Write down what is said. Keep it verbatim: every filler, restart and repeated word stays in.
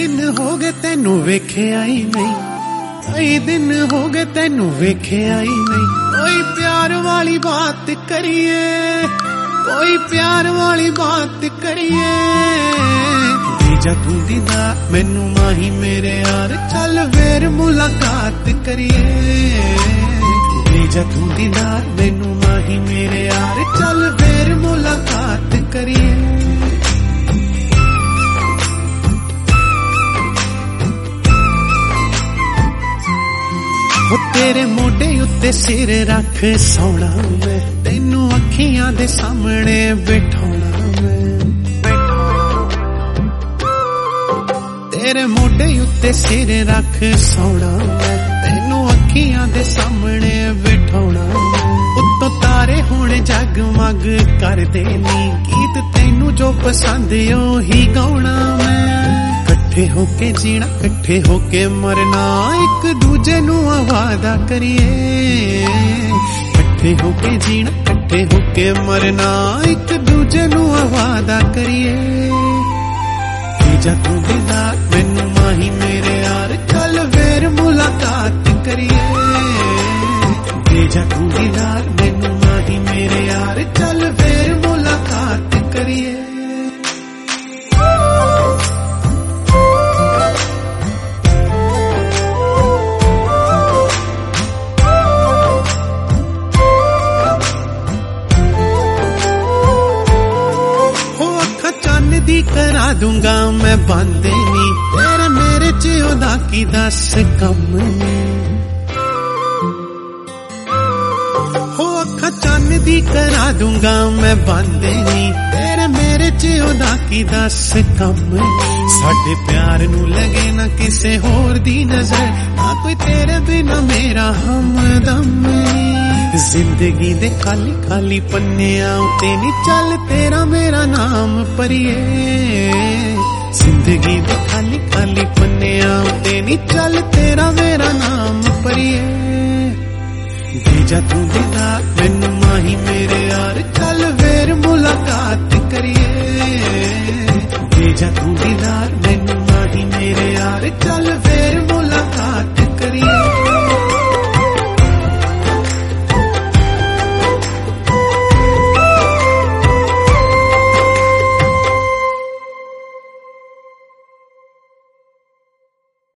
दिन हो गए तेनू वेख्या ही नहीं, कई दिन हो गए तेनू वेख्या ही नहीं। कोई प्यार वाली बात करिए, कोई प्यार वाली बात करिए। भेजा तू दीदार मैनू माही मेरे यार, चल फिर मुलाकात करिए। भेजा तू दीदार मैनू माही मेरे यार, चल फिर मुलाकात करिए। वो तेरे मोढे उत्ते सिर रख सोना मैं, तेनू अखियां दे सामने बैठाना मैं। तेरे मोढे उत्ते सिर रख सोना मैं, तेनू अखियां दे सामने बैठाना। उत्तों तारे हुण जगमग करदे नी, गीत तेनू जो पसंद ओही गाउणा मैं। कट्ठे होके जीना कट्ठे होके मरना, एक दूजे नू वादा करिए। कट्ठे होके जीना कट्ठे होके मरना, एक दूजे नू वादा करिए। भेजा तू दीदार मैनू माही मेरे यार, चल फिर मुलाकात करिए। भेजा तू दीदार मैनू माही मेरे यार, चल फिर मुलाकात करिए। दी करा दूंगा मैं बांधे नी, तेरे मेरे च ओदा की दस कम नी। हो अखा चन्न दी करा दूंगा मैं बांधे नी, तेरे मेरे च ओदा की दस कम नी। साडे प्यार नू लगे ना किसे होर दी नजर, ना कोई तेरे बिना मेरा हमदम नी। जिंदगी दे खाली खाली पन्नियां उते नी, चल तेरा मेरा नाम परिए। जिंदगी दे खाली खाली पन्नियां उते नी, चल तेरा मेरा नाम परिए। भेजा तू दीदार मैनू माही मेरे यार, चल फिर मुलाकात करिए। भेजा तू दीदार मैनू माही मेरे यार, चल